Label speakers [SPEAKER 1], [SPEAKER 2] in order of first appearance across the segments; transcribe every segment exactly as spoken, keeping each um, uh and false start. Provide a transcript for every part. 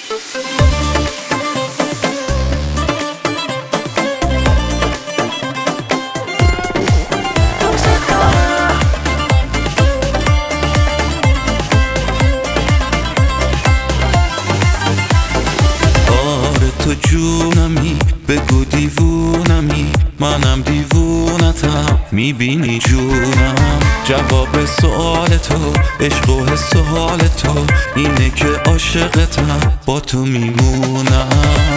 [SPEAKER 1] تو جونمی بگو دیوونمی، منم دیوونتم میبینی جونم. جواب سوال تو عشق و حس و حال تو اینه که عاشقتم با تو میمونم.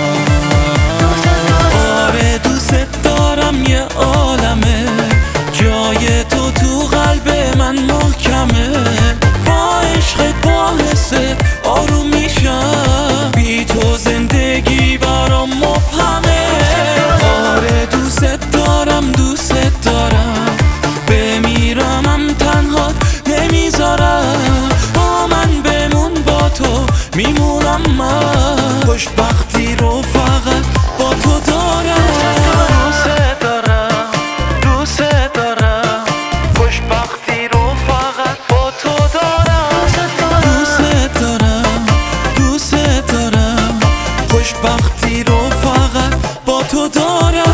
[SPEAKER 1] آره دوست دارم یه عالمه، جای تو تو قلب من محکمه. با عشق با حس آروم میشم، بی تو زندگی برام مبهمه. آره دوست دارم دوست دارم، بمیرمم تنها نمیذارم. با من بمون با تو میمونم، من خوشبختی رو فقط با تو دارم. دوست دارم دوست دارم، خوشبختی رو فقط با تو دارم. دوست دارم دوست دارم، خوشبختی رو فقط با تو دارم.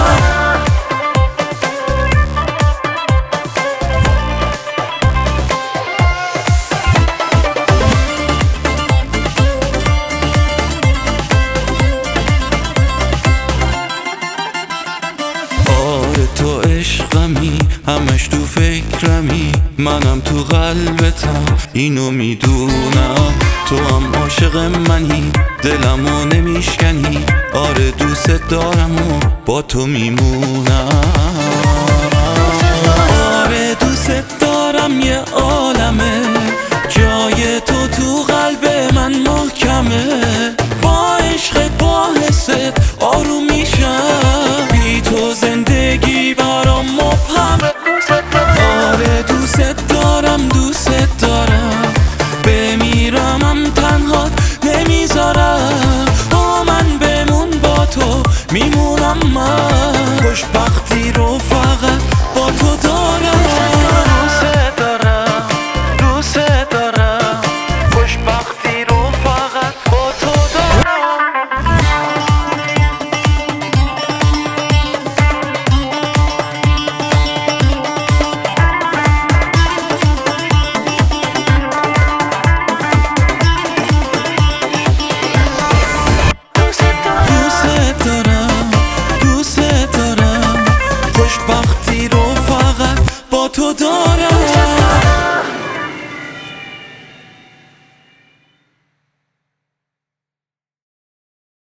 [SPEAKER 1] آره تو عشقمی، همش تو فکرمی، منم تو قلبتم اینو میدونم. تو هم عاشق منی، دلمو نمیشکنی. آره دوست دارم و با تو میمونم. آره دوست دارم یه عالمه،